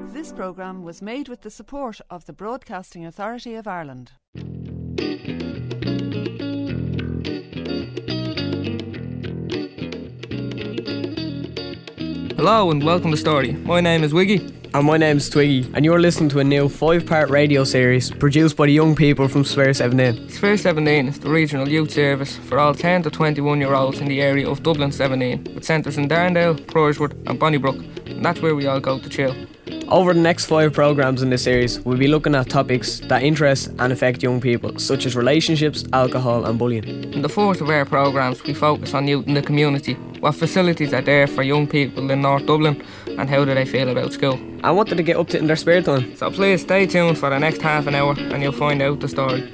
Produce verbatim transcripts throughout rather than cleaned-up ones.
This programme was made with the support of the Broadcasting Authority of Ireland. Hello and welcome to Story. My name is Wiggy. And my name's Twiggy, and you're listening to a new five-part radio series produced by the young people from Sphere seventeen. Sphere seventeen is the regional youth service for all ten to twenty-one year olds in the area of Dublin seventeen, with centres in Darndale, Priorswood and Bonnybrook, and that's where we all go to chill. Over the next five programmes in this series, we'll be looking at topics that interest and affect young people, such as relationships, alcohol and bullying. In the fourth of our programmes, we focus on youth in the community, what facilities are there for young people in North Dublin, and how do they feel about school. And what do they get up to in their spare time? So please stay tuned for the next half an hour and you'll find out the story.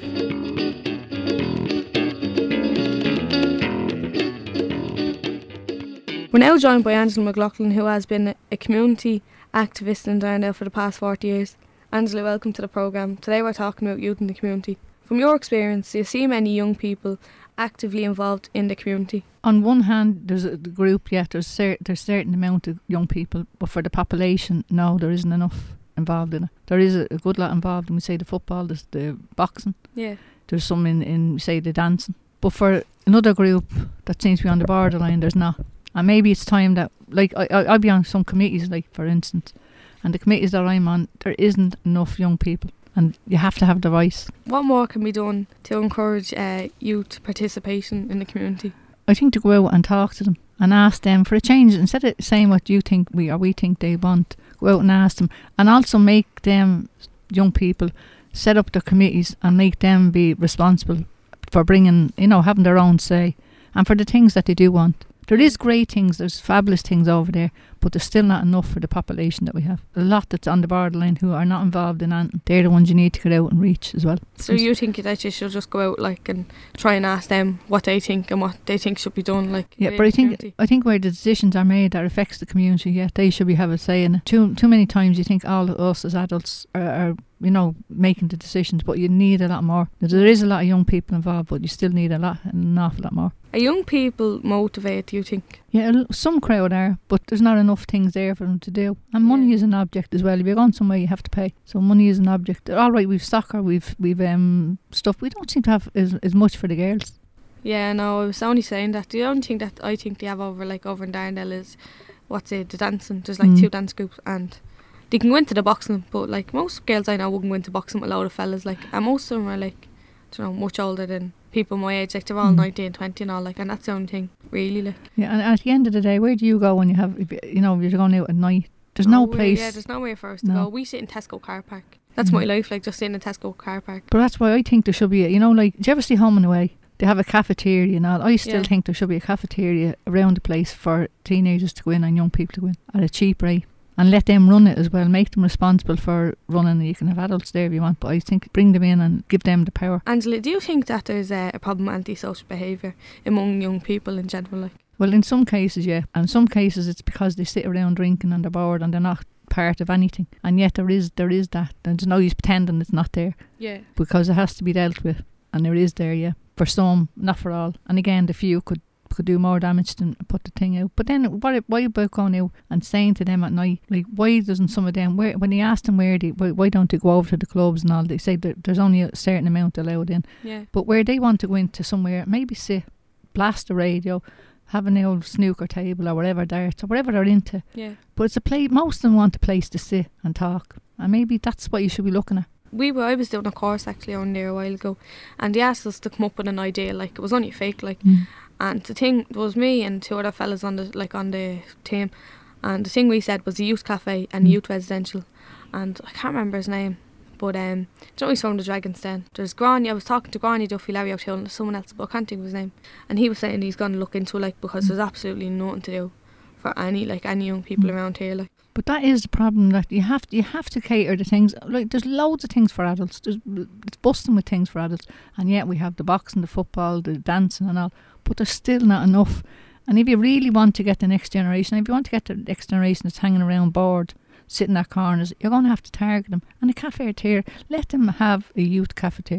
We're now joined by Angela McLaughlin, who has been a community activist in Darndale for the past forty years. Angela, welcome to the programme. Today we're talking about youth in the community. From your experience, do you see many young people actively involved in the community? On one hand, there's a the group, yeah, there's cer- there's certain amount of young people, but for the population, no, there isn't enough involved in it. There is a, a good lot involved in, we say, the football, there's the boxing, Yeah. there's some in, in, we say, the dancing. But for another group that seems to be on the borderline, there's not. And maybe it's time that, like, I, I, I'll be on some committees, like, for instance, and the committees that I'm on, there isn't enough young people. And you have to have the voice. What more can be done to encourage uh, youth participation in the community? I think to go out and talk to them and ask them for a change. Instead of saying what you think we or we think they want, go out and ask them. And also make them, young people, set up their committees and make them be responsible for bringing, you know, having their own say. And for the things that they do want. There is great things, there's fabulous things over there, but there's still not enough for the population that we have. A lot that's on the borderline who are not involved in anything, they're the ones you need to get out and reach as well. So you think that you should just go out like and try and ask them what they think and what they think should be done? Like yeah, but I think community. I think where the decisions are made that affects the community, yeah, they should be have a say in it. Too too many times you think all of us as adults are, are you know, making the decisions, but you need a lot more. There is a lot of young people involved, but you still need a lot, an awful lot more. Are young people motivated, do you think? Yeah, some crowd are, but there's not enough things there for them to do. And money Yeah. is an object as well. If you're going somewhere, you have to pay. So money is an object. All right, we've soccer, we've we've um stuff. We don't seem to have as, as much for the girls. Yeah, no, I was only saying that. The only thing that I think they have over like over in Darndale is, what's it, the dancing. There's like Mm. two dance groups and they can go into the boxing, but like most girls I know wouldn't go into boxing with a load of fellas. Like, and most of them are like, I don't know, much older than people my age. Like they're all Mm. nineteen, twenty and all, like, and that's the only thing, really. Like, Yeah, and at the end of the day, where do you go when you have, if you you know, if you're going out at night? There's no Nowhere, place. Yeah, there's nowhere for us to No. go. We sit in Tesco car park. That's Mm. my life, like just sitting in Tesco car park. But that's why I think there should be, a, you know, like, do you ever see Home and Away? They have a cafeteria and all. I still Yeah. think there should be a cafeteria around the place for teenagers to go in and young people to go in at a cheap rate. And let them run it as well. Make them responsible for running it. You can have adults there if you want, but I think bring them in and give them the power. Angela, do you think that there's uh, a problem with antisocial behaviour among young people in general? Like, Well, in some cases, yeah. And in some cases, it's because they sit around drinking and they're bored and they're not part of anything. And yet there is there is that. And there's no use pretending it's not there. yeah, Because it has to be dealt with. And there is there, yeah. For some, not for all. And again, the few could could do more damage than put the thing out. But then what, why about going out and saying to them at night, like, why doesn't some of them, where, when you ask them where they, why, why don't they go over to the clubs and all, they say that there's only a certain amount allowed in. yeah. But where they want to go into somewhere, maybe sit, blast the radio, have an old snooker table or whatever, darts or whatever they're into. Yeah. But it's a place, most of them want a place to sit and talk. And maybe that's what you should be looking at. We were, I was doing a course actually on there a while ago, and they asked us to come up with an idea, like it was only fake, like, Mm. and the thing, there was me and two other fellas on the like on the team, and the thing we said was a youth cafe and a Mm. youth residential, and I can't remember his name, but um, do you know he's from the Dragon's Den? There's Granny. I was talking to Granny Duffy, Larry O'Toole, and there's someone else, but I can't think of his name, and he was saying he's going to look into it, like, because Mm. there's absolutely nothing to do for any like any young people Mm. around here, like. But that is the problem, that you have to, you have to cater to things. Like, there's loads of things for adults. There's, it's busting with things for adults. And yet we have the boxing, the football, the dancing and all. But there's still not enough. And if you really want to get the next generation, if you want to get the next generation that's hanging around bored, sitting at corners, you're going to have to target them. And a cafeteria, let them have a youth cafeteria.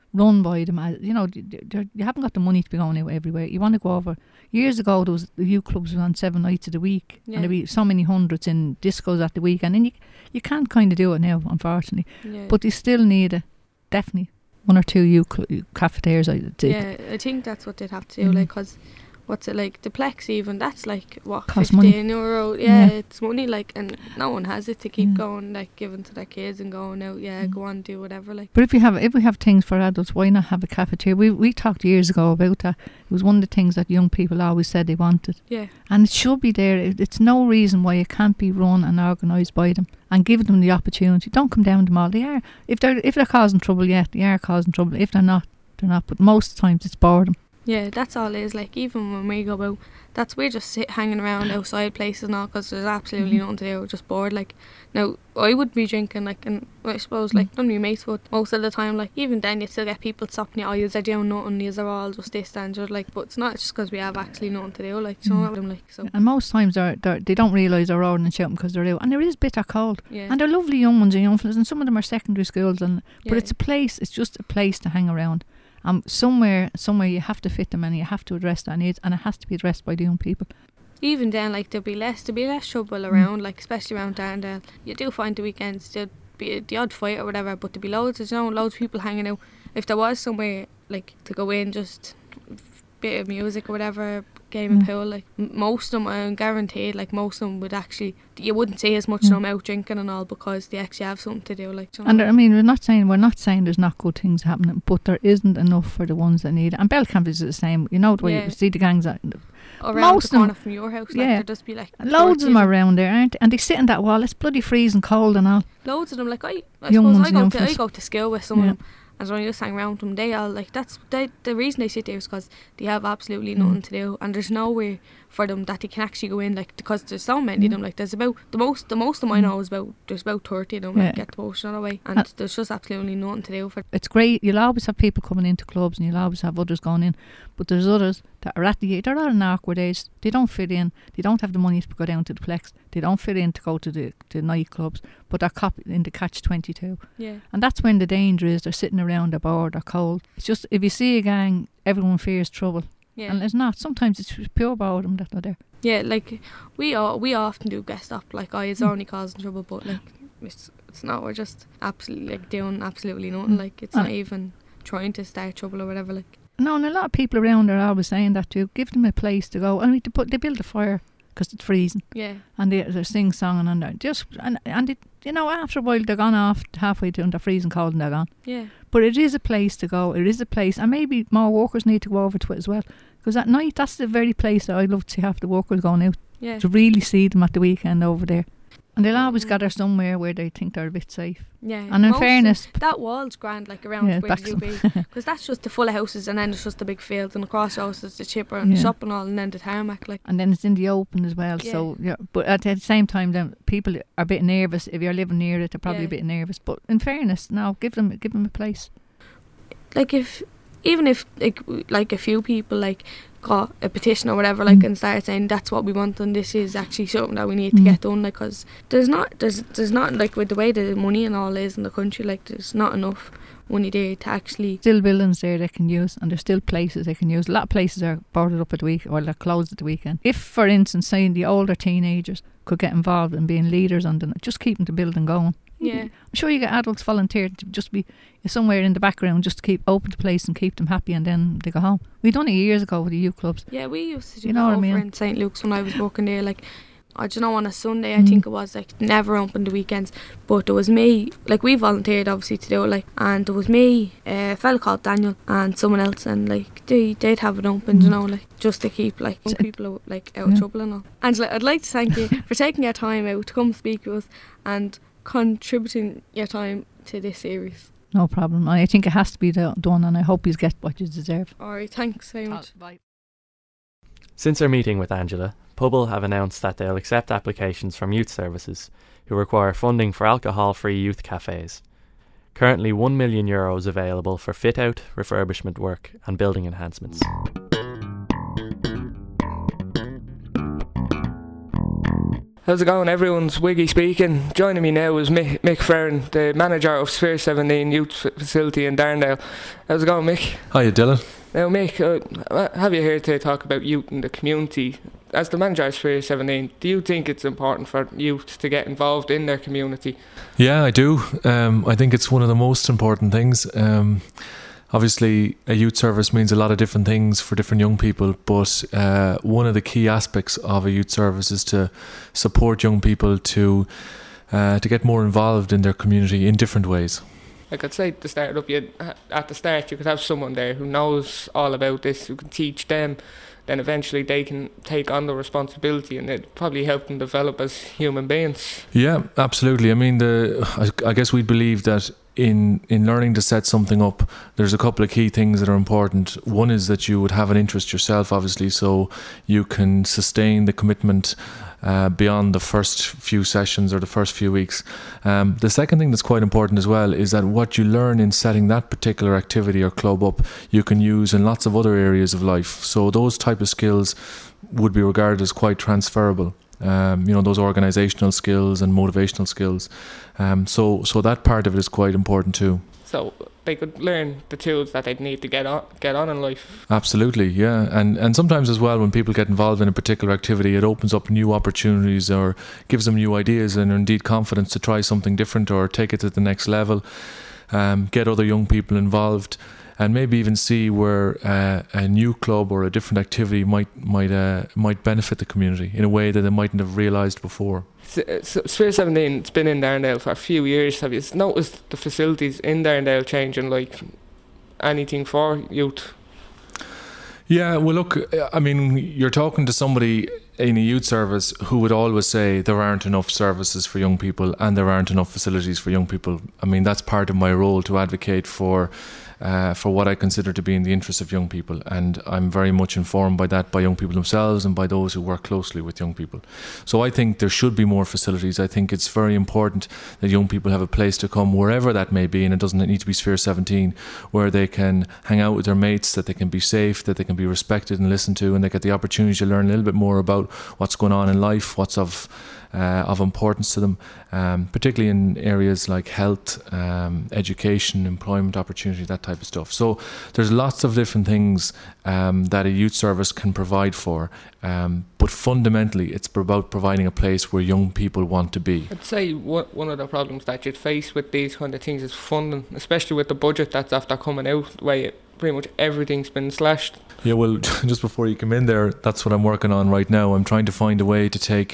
run by them. As, you know, you haven't got the money to be going out everywhere. You want to go over. Years ago, there was the youth clubs were on seven nights of the week, Yeah. and there'd be so many hundreds in discos at the weekend, and you you can't kind of do it now, unfortunately. Yeah. But you still need a definitely one or two youth cl- cafeterias. I did. Yeah, I think that's what they'd have to do. Mhm. Like, cause what's it like? The Plex even, that's like what Costs money. fifteen euro. Yeah, Yeah. it's money. Like, and no one has it to keep Mm. going, like giving to their kids and going out. Yeah, Mm. go on, do whatever. Like, But if we have if we have things for adults, why not have a cafeteria? We we talked years ago about that. It was one of the things that young people always said they wanted, yeah, and it should be there. It, it's no reason why it can't be run and organised by them and give them the opportunity. Don't come down to them all. They are if they're if they're causing trouble, yeah, they are causing trouble. If they're not, they're not. But most of the times it's boredom. yeah. That's all it is. Like, even when we go out, that's we're just sit hanging around outside places and all, because there's absolutely Mhm. nothing to do. We're just bored. Like, now I would be drinking, like, and I suppose like Mm. none of your mates would most of the time. Like, even then you still get people stopping you. Oh, you're doing nothing. You're all just this and just like. But it's not just because we have actually nothing to do. Like, you know Mm. what I'm like. So And most times they're, they're, they don't realise they're roaring and shouting because they're out. And there is bitter cold. yeah, And they're lovely young ones and young fellas, and some of them are secondary schools. And yeah. But it's a place, it's just a place to hang around. Um, somewhere, somewhere you have to fit them and you have to address their needs, and it has to be addressed by the young people. Even then, like, there'll be less, there'll be less trouble Mm. around, like, especially around Darndale. You do find the weekends, there'll be the odd fight or whatever, but there'll be loads, of, you know, loads of people hanging out. If there was somewhere, like, to go in, just bit of music or whatever, game Mm. of pool, like, m- most of them, I'm guaranteed, like, most of them would actually, you wouldn't see as much Mm. of them out drinking and all, because they actually have something to do, like, you know. And there- I mean, we're not saying we're not saying there's not good things happening, but there isn't enough for the ones that need it. And Belcamp is the same. You know the way Yeah. you see the gangs that Around most the of them- corner from your house, like, yeah. there'd just be, like, loads of them thirty are around there, aren't they? And they sit in that wall. It's bloody freezing cold and all. Loads of them, like, I, I Young suppose ones I and go young to I fellas. go to school with some Yeah. of them, and when I just hang around with them, they all, like, that's they, the reason they sit there is because they have absolutely Mm. nothing to do, and there's nowhere for them that they can actually go in, like, because there's so many of Mm. them, like, there's about the most the most of them I Mm. know is about there's about thirty of them, Yeah. like, get the motion away, and Uh, there's just absolutely nothing to do for. It's great. You'll always have people coming into clubs and you'll always have others going in. But there's others that are at the age, they're at an awkward age. They don't fit in. They don't have the money to go down to the Plex. They don't fit in to go to the, the nightclubs. But they're caught in the catch twenty-two. Yeah, And that's when the danger is. They're sitting around, they're bored, they're cold. It's just, if you see a gang, everyone fears trouble. yeah, And it's not. Sometimes it's pure boredom that they're there. yeah. Like, we all we often do guest up, like, oh, it's Mm. only causing trouble, but, like, it's it's not. We're just absolutely, like, doing absolutely nothing. Mm. Like, it's Uh, not even trying to start trouble or whatever. Like, No, and a lot of people around are always saying that too. Give them a place to go. I mean, they, put, they build a fire because it's freezing. yeah, And they, they're sing songing and they're just and and it, you know, after a while they're gone off halfway through and they're freezing cold and they're gone. yeah. But it is a place to go. It is a place, and maybe more workers need to go over to it as well. Because at night, that's the very place that I'd love to see half the workers going out Yeah. to really see them at the weekend over there. And they'll always Mm. gather somewhere where they think they're a bit safe. Yeah. And in most- fairness, that wall's grand, like, around Yeah, where back you some- be, because that's just the full of houses, and then it's just the big fields, and across the house is the chipper and the Yeah. shop and all, and then the tarmac, like. and then it's in the open as well. So yeah, but at the same time, then people are a bit nervous. If you're living near it, they're probably Yeah. a bit nervous. But in fairness, no, give them give them a place. Like, if even if like w- like a few people like got a petition or whatever, like, Mm. and started saying that's what we want and this is actually something that we need to Mm. get done, like, because there's not there's there's not, like, with the way the money and all is in the country, like, there's not enough money there to actually. Still buildings there they can use, and there's still places they can use. A lot of places are boarded up at the week, or they're closed at the weekend. If, for instance, saying the older teenagers could get involved in being leaders on the, just keeping the building going. Yeah. I'm sure you get adults volunteer to just be somewhere in the background, just to keep open the place and keep them happy, and then they go home. We done it years ago with the youth clubs. Yeah, we used to do You know that what I over mean? in Saint Luke's when I was working there. Like, I don't know, on a Sunday, I Mm. think it was, like, never open the weekends. But there was me, like, we volunteered obviously to do it, like, and there was me, a fella called Daniel, and someone else, and, like, they they'd have it open, Mm. you know, like, just to keep, like, young So- people, like, out of Yeah. trouble and all. Angela, I'd like to thank you for taking your time out to come speak with us and contributing your time to this series. No problem. I think it has to be do- done, and I hope you get what you deserve. Alright, thanks very much. Bye. Since our meeting with Angela, Pubble have announced that they'll accept applications from youth services who require funding for alcohol-free youth cafes. Currently one million euros available for fit-out, refurbishment work and building enhancements. How's it going? Everyone's Wiggy speaking. Joining me now is Mick, Mick Ferrin, the manager of Sphere seventeen Youth Facility in Darndale. How's it going, Mick? Hiya, Dylan. Now, Mick, uh, have you here to talk about youth in the community? As the manager of Sphere seventeen, do you think it's important for youth to get involved in their community? Yeah, I do. Um, I think it's one of the most important things. Um, Obviously, a youth service means a lot of different things for different young people, but uh, one of the key aspects of a youth service is to support young people to uh, to get more involved in their community in different ways. Like I'd say to start up, you at the start you could have someone there who knows all about this, who can teach them. Then eventually they can take on the responsibility, and it probably help them develop as human beings. Yeah, absolutely. I mean, the I, I guess we believe that in in learning to set something up, there's a couple of key things that are important. One is that you would have an interest yourself, obviously, so you can sustain the commitment uh, beyond the first few sessions or the first few weeks. Um, the second thing that's quite important as well is that what you learn in setting that particular activity or club up, you can use in lots of other areas of life. So those type of skills would be regarded as quite transferable. Um, you know, those organisational skills and motivational skills. Um, so, so that part of it is quite important too. So they could learn the tools that they'd need to get on, get on in life. Absolutely, yeah. And and sometimes as well, when people get involved in a particular activity, it opens up new opportunities or gives them new ideas and indeed confidence to try something different or take it to the next level, um, get other young people involved, and maybe even see where uh, a new club or a different activity might might uh, might benefit the community in a way that they mightn't have realised before. So, Sphere seventeen, it's been in Darndale for a few years. Have you noticed the facilities in Darndale changing, like anything for youth? Yeah, well look, I mean, you're talking to somebody in a youth service who would always say there aren't enough services for young people and there aren't enough facilities for young people. I mean, that's part of my role to advocate for Uh, for what I consider to be in the interest of young people, and I'm very much informed by that by young people themselves and by those who work closely with young people. So I think there should be more facilities. I think it's very important that young people have a place to come wherever that may be, and it doesn't need to be Sphere seventeen, where they can hang out with their mates, that they can be safe, that they can be respected and listened to, and they get the opportunity to learn a little bit more about what's going on in life, what's of Uh, of importance to them, um, particularly in areas like health, um, education, employment opportunity, that type of stuff. So there's lots of different things um, that a youth service can provide for, um, but fundamentally it's about providing a place where young people want to be. I'd say one of the problems that you'd face with these kind of things is funding, especially with the budget that's after coming out, where pretty much everything's been slashed. Yeah, well, just before you come in there, that's what I'm working on right now. I'm trying to find a way to take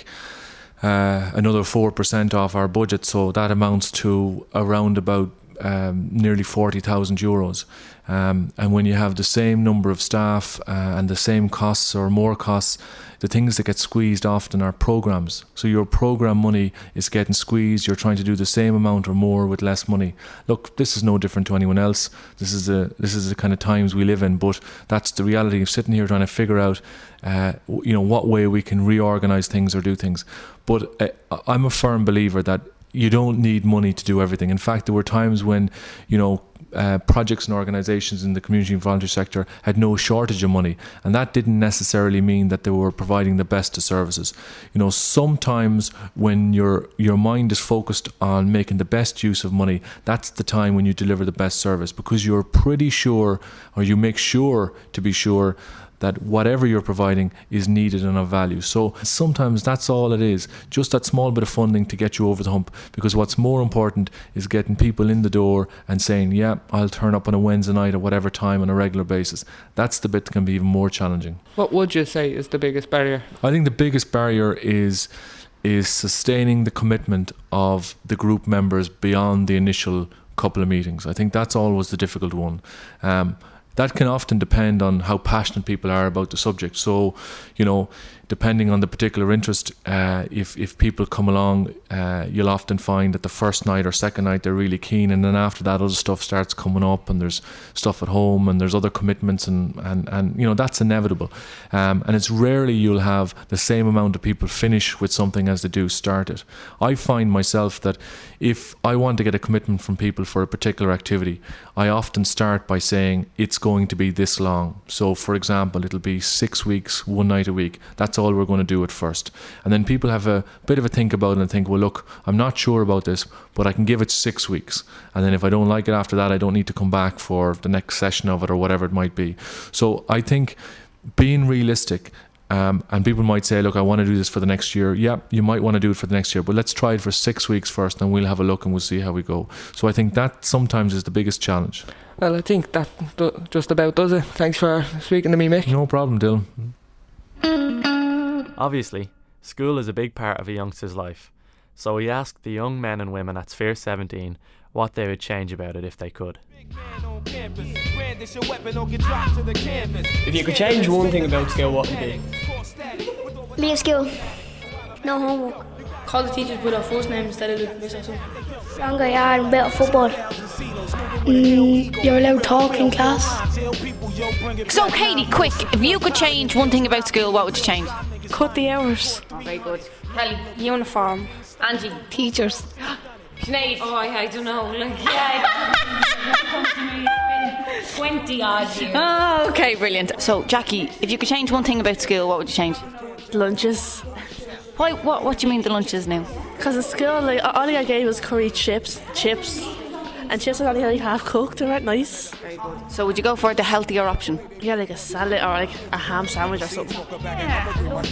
Uh, another four percent off our budget, so that amounts to around about um, nearly forty thousand euros. Um, and when you have the same number of staff uh, and the same costs or more costs, the things that get squeezed often are programs. So your program money is getting squeezed. You're trying to do the same amount or more with less money. Look, this is no different to anyone else. This is the this is the kind of times we live in. But that's the reality of sitting here trying to figure out, uh, you know, what way we can reorganise things or do things. But uh, I'm a firm believer that you don't need money to do everything. In fact, there were times when, you know, Uh, projects and organisations in the community and voluntary sector had no shortage of money, and that didn't necessarily mean that they were providing the best of services. You know, sometimes when your your mind is focused on making the best use of money, that's the time when you deliver the best service, because you're pretty sure, or you make sure to be sure, that whatever you're providing is needed and of value. So sometimes that's all it is, just that small bit of funding to get you over the hump, because what's more important is getting people in the door and saying, yeah, I'll turn up on a Wednesday night at whatever time on a regular basis. That's the bit that can be even more challenging. What would you say is the biggest barrier? I think the biggest barrier is is sustaining the commitment of the group members beyond the initial couple of meetings. I think that's always the difficult one. Um, That can often depend on how passionate people are about the subject. So, you know, depending on the particular interest, uh, if, if people come along, uh, you'll often find that the first night or second night they're really keen, and then after that other stuff starts coming up, and there's stuff at home and there's other commitments, and, and, and you know, that's inevitable. Um, and it's rarely you'll have the same amount of people finish with something as they do start it. I find myself that if I want to get a commitment from people for a particular activity, I often start by saying it's going to be this long. So for example, it'll be six weeks, one night a week. That's that's all we're going to do at first. And then people have a bit of a think about it and think, well, look, I'm not sure about this, but I can give it six weeks. And then if I don't like it after that, I don't need to come back for the next session of it or whatever it might be. So I think being realistic, um, and people might say, look, I want to do this for the next year. Yeah, you might want to do it for the next year, but let's try it for six weeks first and we'll have a look and we'll see how we go. So I think that sometimes is the biggest challenge. Well, I think that do- just about does it. Thanks for speaking to me, Mick. No problem, Dylan. Obviously, school is a big part of a youngster's life, so we asked the young men and women at Sphere seventeen what they would change about it if they could. If you could change one thing about school, what would it be? Leave school. No homework. Call the teachers with our first name instead of the miss or something. Longer yard and better football. Mm, you're allowed to talk in class. So, Katie, quick, if you could change one thing about school, what would you change? Cut the hours. Oh, very good. Kelly. Uniform. Angie. Teachers. Sinead. Oh, I, I don't know. Like, yeah, twenty odd years. Oh, okay, brilliant. So, Jackie, if you could change one thing about school, what would you change? Lunches. Why? What? What do you mean the lunches now? Because at school, like, all I gave was curry chips, chips, and chips were only like half cooked. They weren't nice. Very good. So, would you go for the healthier option? Yeah, like a salad or like a ham sandwich or something. Yeah, I love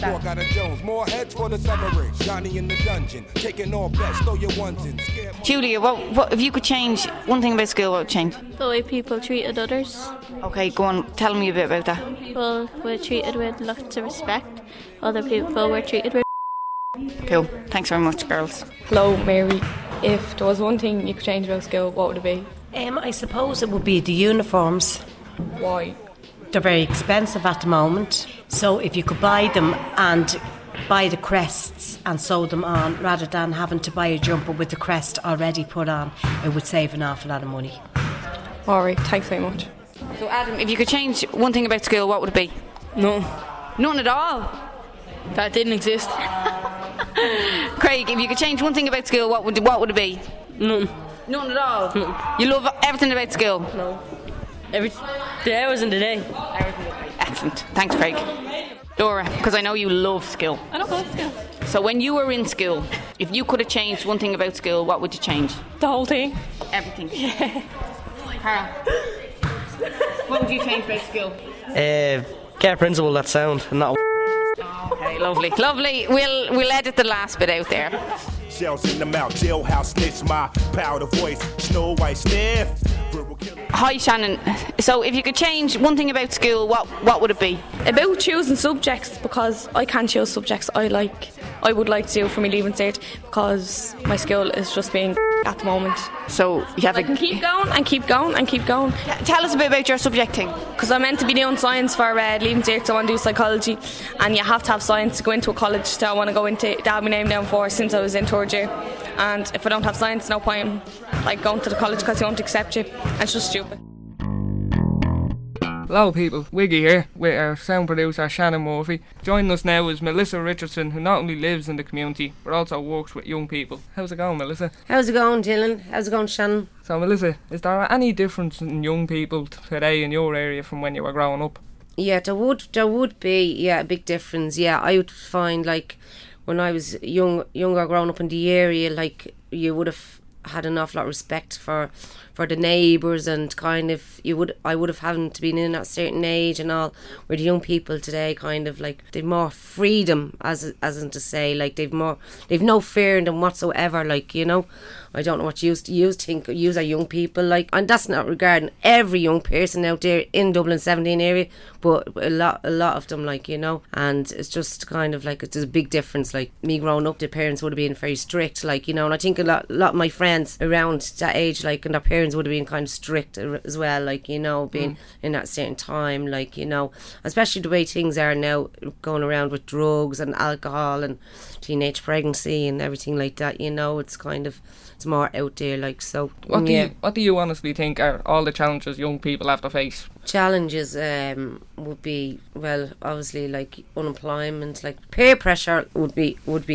that. Julia, what, what? If you could change one thing about school, what would you change? The way people treated others. Okay, go on. Tell me a bit about that. People were treated with lots of respect. Other people were treated with. Cool. Thanks very much, girls. Hello, Mary. If there was one thing you could change about school, what would it be? Um, I suppose it would be the uniforms. Why? They're very expensive at the moment. So if you could buy them and buy the crests and sew them on rather than having to buy a jumper with the crest already put on, it would save an awful lot of money. Alright, thanks very much. So Adam, if you could change one thing about school, what would it be? None. None at all? That didn't exist. Craig, if you could change one thing about school, what would what would it be? None. None at all? None. You love everything about school? No. Every, the hours in the day. Excellent. Thanks, Craig. Laura, because I know you love school. I don't love school. So when you were in school, if you could have changed one thing about school, what would you change? The whole thing. Everything? Yeah. Carl, what would you change about school? Uh, get a principal that's sound and not. Okay, lovely, lovely. We'll we'll edit the last bit out there. Shells in the mouth, jailhouse snitch, my powder voice, Snow White stiff. Hi, Shannon. So, if you could change one thing about school, what what would it be? About choosing subjects, because I can't choose subjects I like. I would like to do for me leaving cert because my school is just being at the moment. So you have I a can keep going and keep going and keep going. Tell us a bit about your subject thing. Because I'm meant to be doing science for uh, leaving cert, because I want to do psychology, and you have to have science to go into a college that I want to go into. That I have my name down for since I was in third year. And if I don't have science, no point like going to the college because they won't accept you. And it's just stupid. Hello people, Wiggy here with our sound producer Shannon Murphy. Joining us now is Melissa Richardson, who not only lives in the community but also works with young people. How's it going, Melissa? How's it going, Dylan? How's it going, Shannon? So Melissa, is there any difference in young people today in your area from when you were growing up? Yeah, there would there would be yeah a big difference. Yeah, I would find like when I was young younger growing up in the area, like you would have had an awful lot of respect for for the neighbours, and kind of you would I would have had to been in at a certain age and all, where the young people today kind of like they've more freedom, as as in to say like they've more they've no fear in them whatsoever, like, you know. I don't know what you used to use think use are young people like, and that's not regarding every young person out there in Dublin seventeen area, but a lot a lot of them, like, you know. And it's just kind of like there's a big difference. Like me growing up, the parents would have been very strict, like, you know, and I think a lot, a lot of my friends around that age, like, and their parents would have been kind of strict as well, like, you know, being mm. in that certain time, like, you know, especially the way things are now going around with drugs and alcohol and teenage pregnancy and everything like that, you know. It's kind of it's more out there, like, so what do yeah. you what do you honestly think are all the challenges young people have to face? Challenges um would be, well, obviously, like unemployment, like peer pressure would be would be a big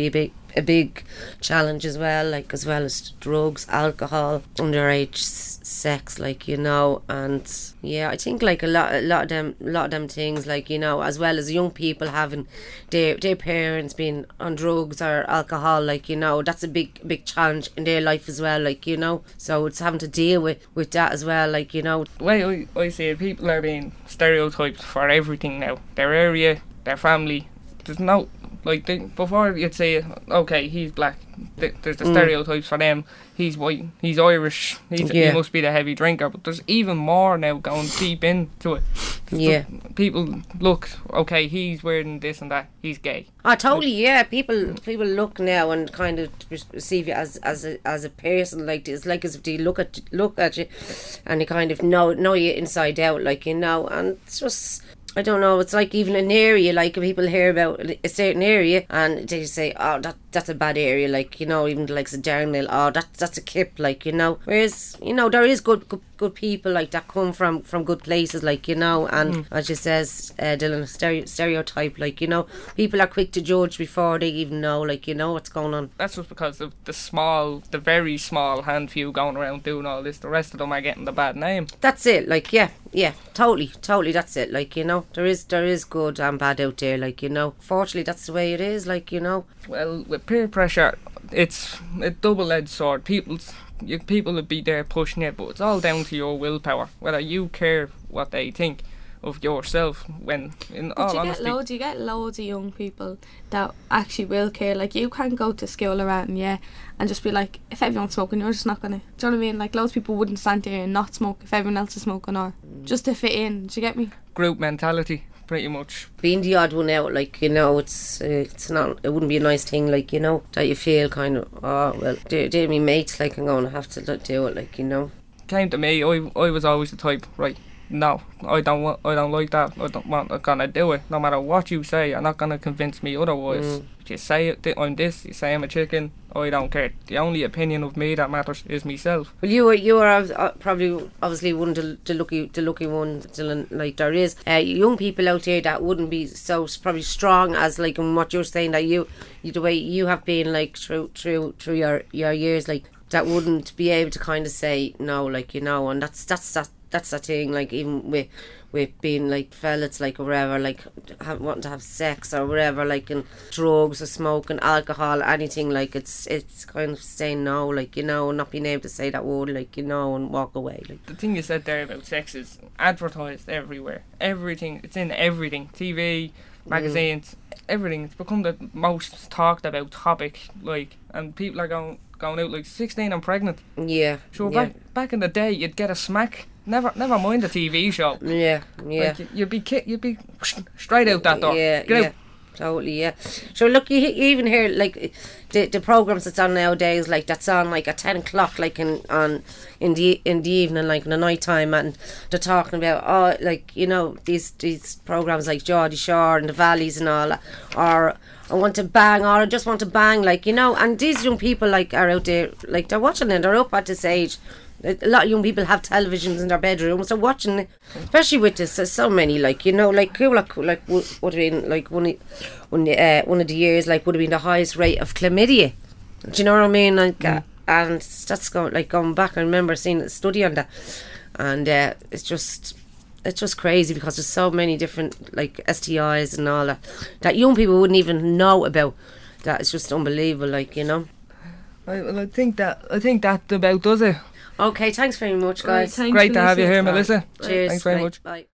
a big challenge as well, like as well as drugs, alcohol, underage s- sex, like, you know. And yeah, I think like a lot a lot of them a lot of them things, like, you know, as well as young people having their their parents being on drugs or alcohol, like, you know, that's a big big challenge in their life as well, like, you know. So it's having to deal with with that as well, like, you know. The way I, I see it, people are being stereotyped for everything now. Their area, their family. There's no, like, they, before you'd say, okay, he's black, th- there's the Mm. stereotypes for them. He's white, he's Irish, he's, Yeah. he must be the heavy drinker. But there's even more now going deep into it. There's Yeah. the- people look, okay, he's wearing this and that, he's gay. Oh, totally, yeah. People people look now and kind of perceive you as as a as a person, like, it's like as if they look at look at you and they kind of know know you inside out, like, you know. And it's just, I don't know, it's like even an area, like people hear about a certain area and they say, oh, that that's a bad area, like, you know, even the likes of Darnell, oh, that, that's a kip, like, you know. Whereas, you know, there is good good, good people, like, that come from, from good places, like, you know. And Mm. as you says, uh, Dylan, stereo, stereotype, like, you know, people are quick to judge before they even know, like, you know, what's going on. That's just because of the small, the very small handful going around doing all this. The rest of them are getting the bad name. That's it, like, yeah, yeah, totally, totally, that's it, like, you know. There is there is good and bad out there, like, you know. Fortunately, that's the way it is, like, you know. Well, with peer pressure, it's a double-edged sword. People's, you, people will be there pushing it, but it's all down to your willpower, whether you care what they think of yourself. When, in But all you honesty, get loads, you get loads of young people that actually will care. Like, you can't go to school around, yeah, and just be like, if everyone's smoking, you're just not gonna. Do you know what I mean? Like, loads of people wouldn't stand there and not smoke if everyone else is smoking, or just to fit in. Do you get me? group mentality, pretty much. Being the odd one out, like, you know, it's uh, it's not, it wouldn't be a nice thing, like, you know, that you feel kind of, oh, well, they're, they're my mates, like, I'm going to have to do it, like, you know. Came to me, I, I was always the type, right, no, I don't want, I don't like that, I don't want, I'm gonna do it, no matter what you say, you're not gonna convince me otherwise. Mm. If you say it, I'm this, you say I'm a chicken, I don't care. The only opinion of me that matters is myself. Well, you were you were uh, probably obviously one of the, the lucky the lucky ones, Dylan. Like, there is uh, young people out there that wouldn't be so s- probably strong as, like, in what you're saying, that you, you the way you have been, like, through through through your your years, like, that wouldn't be able to kind of say no, like, you know. And that's that's that that's the thing, like, even with with being, like, fellas, like, or whatever, like, have, wanting to have sex or whatever, like, and drugs or smoking, alcohol, anything, like, it's it's kind of saying no, like, you know, and not being able to say that word, like, you know, and walk away, like. The thing you said there about sex is advertised everywhere. Everything, it's in everything. T V, magazines, mm. everything. It's become the most talked about topic, like, and people are going going out like sixteen and pregnant. Yeah. So yeah. back back in the day, you'd get a smack. Never, never mind the T V show. Yeah, yeah. Like, you'd be ki- you'd be straight out that door. Yeah, Get yeah. out. Totally, yeah. So look, you, you even hear, like, the the programs that's on nowadays, like, that's on, like, at ten o'clock, like, in on in the in the evening, like, in the night time, and they're talking about, oh, like, you know, these these programs like Geordie Shore and the Valleys and all that, or I want to bang, or I just want to bang, like, you know. And these young people, like, are out there, like, they're watching it, they're up at this age. A lot of young people have televisions in their bedrooms, so watching it, especially with this, there's so many, like, you know, like, like, like would have been, like, one of, one, uh, one of the years, like, would have been the highest rate of chlamydia. Do you know what I mean? Like, mm. uh, and that's going, like, going back, I remember seeing a study on that, and uh, it's just, it's just crazy because there's so many different, like, S T Is and all that, that young people wouldn't even know about. That it's just unbelievable, like, you know. I, well, I think that, I think that about does it. Okay, thanks very much, guys. Right, Great to have you here, Melissa. Cheers. Thanks very right, much. Bye.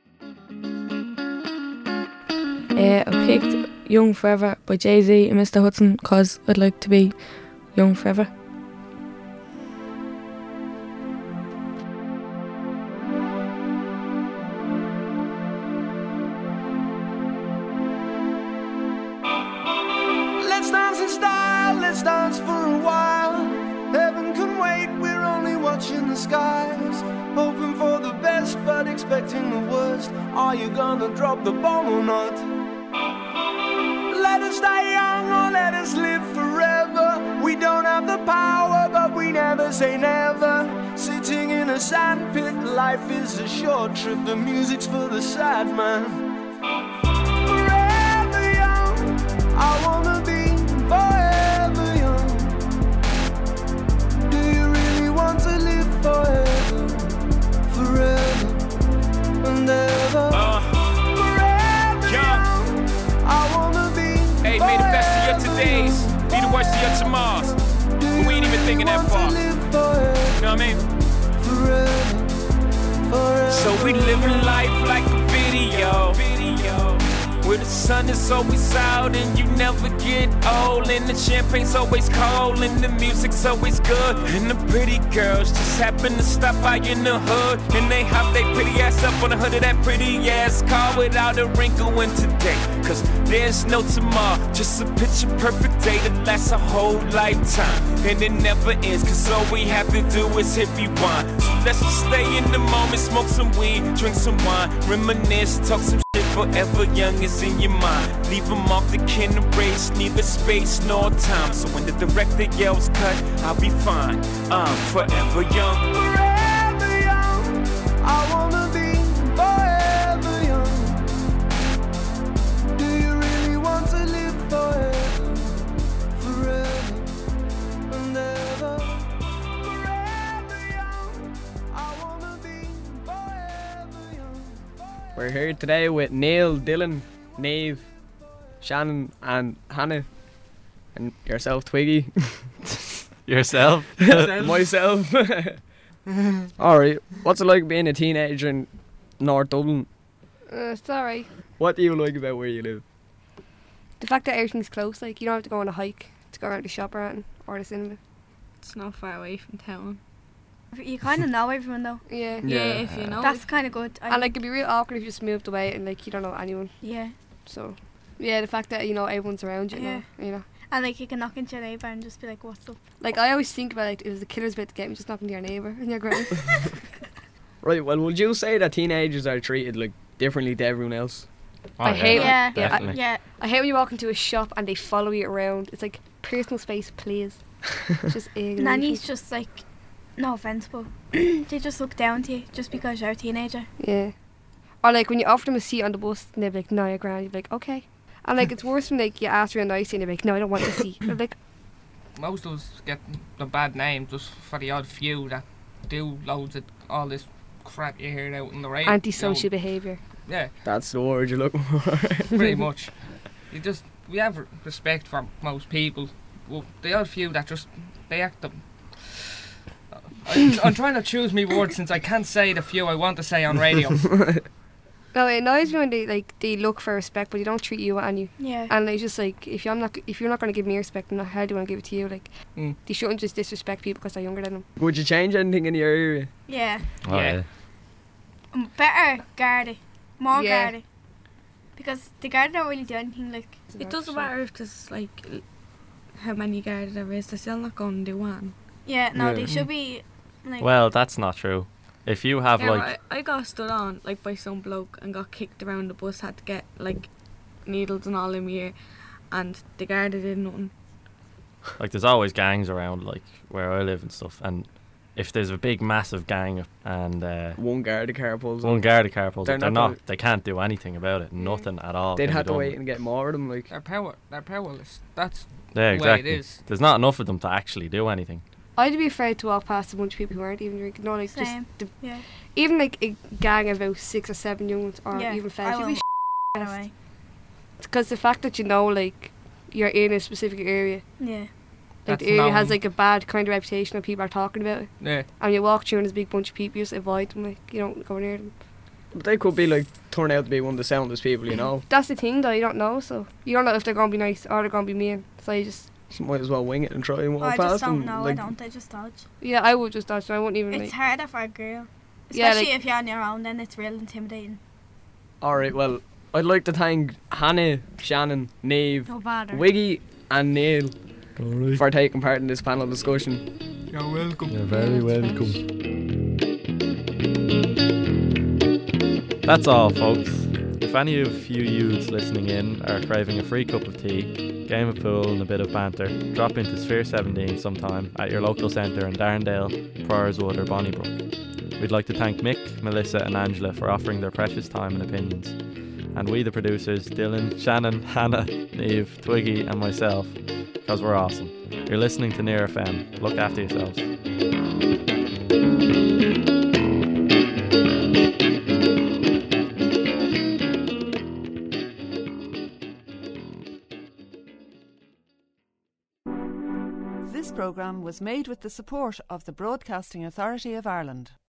Uh, I picked Young Forever by Jay-Z and Mister Hudson because I'd like to be young forever. Let's dance in style, let's dance for a while. Heaven can wait, we're only watching the skies. Hoping for the best, but expecting the worst. Are you gonna drop the bomb or not? Let us die young or let us live forever. We don't have the power, but we never say never. Sitting in a sandpit, life is a short trip. The music's for the sad man. Forever young, I wanna be forever. to Mars. But we ain't even thinking that far. You know what I mean? So we living life like a video, where the sun is always out and you never get old, and the champagne's always cold and the music's always good, and the pretty girls just happen to stop by in the hood, and they hop they pretty ass up on the hood of that pretty ass car without a wrinkle in today. Cause there's no tomorrow, just a picture perfect day that lasts a whole lifetime, and it never ends, cause all we have to do is hit rewind. So let's just stay in the moment, smoke some weed, drink some wine, reminisce, talk some shit. Forever young is in your mind. Leave them off the kin race, neither space nor time. So when the director yells cut, I'll be fine. I'm forever young. Forever young, I wanna be forever young. Do you really want to live forever? Forever and ever. Forever young, I wanna be forever young. We're here today with Neil, Dylan, Neve, Shannon and Hannah. And yourself, Twiggy. Yourself? Myself. Alright, what's it like being a teenager in North Dublin? Uh, it's alright. What do you like about where you live? The fact that everything's close, like you don't have to go on a hike to go around the shop or anything, or the cinema. It's not far away from town. You kind of know everyone though. Yeah. Yeah, yeah if you know. That's kind of good. I and like it'd be real awkward if you just moved away and like you don't know anyone. Yeah. So, yeah, the fact that you know everyone's around you, yeah. know, you know. And like you can knock into your neighbour and just be like, "What's up?" Like I always think about like it was the killer's bit to get me, just knocking to your neighbour and your grand. Right. Well, would you say that teenagers are treated like differently to everyone else? Oh, I hate yeah, yeah, yeah, I, yeah. I hate when you walk into a shop and they follow you around. It's like personal space, please. It's just ignorant. Nanny's just like, no offence, but they just look down to you just because you're a teenager. Yeah. Or like when you offer them a seat on the bus and they're like, "No, you're grand." You're like, "Okay." And like it's worse when like you ask real nicely and they're like, "No, I don't want the seat." They're like, most of us get the bad name just for the odd few that do loads of all this crap you hear out in the radio. Antisocial behaviour. Yeah. That's the word you're looking for. Pretty much. You just we have respect for most people. Well, the odd few that just they act them. I, I'm trying to choose me words since I can't say the few I want to say on radio. No, it annoys me when they like they look for respect, but they don't treat you and you. Yeah. And it's just like if you're not if you're not going to give me respect, then how do I want to give it to you? Like mm. they shouldn't just disrespect people because they're younger than them. Would you change anything in your area? Yeah. Oh, yeah. yeah. Um, better Gardaí, more Yeah. Gardaí, because the Gardaí don't really do anything. Like It doesn't matter if there's like l- how many Gardaí there is. They're still not going to do one. yeah, no, Yeah. they should be. Like, Well, that's not true. If you have Yeah, like I, I got stood on like by some bloke and got kicked around the bus. Had to get like needles and all in my ear, and the Garda did nothing. like there's always gangs around like where I live and stuff, and if there's a big massive gang and uh, One Garda car pulls one up. Garda car pulls They're up, they're not not they can't do anything about it, nothing at all. They'd can be have to done. wait and get more of them. Like They're power. They're powerless. That's Yeah, the exactly. way it is. There's not enough of them to actually do anything. I'd be afraid to walk past a bunch of people who aren't even drinking. No, like Same. just the, yeah. even like a gang of about six or seven young ones, or Yeah, even I fellas. You'd be will anyway. because the fact that you know like you're in a specific area, Yeah. like That's the area has known. like a bad kind of reputation and people are talking about it, Yeah. and you walk through and there's a big bunch of people, you just avoid them, like you don't go near them. But they could be like turn out to be one of the soundest people, you know. That's the thing though, you don't know, so you don't know if they're gonna be nice or they're gonna be mean. So you just You might as well wing it and try and walk I past just don't them. know. like, I don't. I just dodge. yeah, I would just dodge. So I wouldn't even. It's like, harder for a girl, Yeah, especially like- if you're on your own. Then it's real intimidating. Alright, well, I'd like to thank Hannah, Shannon, Neve, No bother. Wiggy and Neil for taking part in this panel discussion. You're welcome. You're very welcome. That's all, folks. If any of you youths listening in are craving a free cup of tea, game of pool and a bit of banter, drop into Sphere seventeen sometime at your local centre in Darndale, Priorswood or Bonnybrook. We'd like to thank Mick, Melissa and Angela for offering their precious time and opinions. And we, the producers, Dylan, Shannon, Hannah, Neve, Twiggy and myself, because we're awesome. You're listening to Near F M. Look after yourselves. This programme was made with the support of the Broadcasting Authority of Ireland.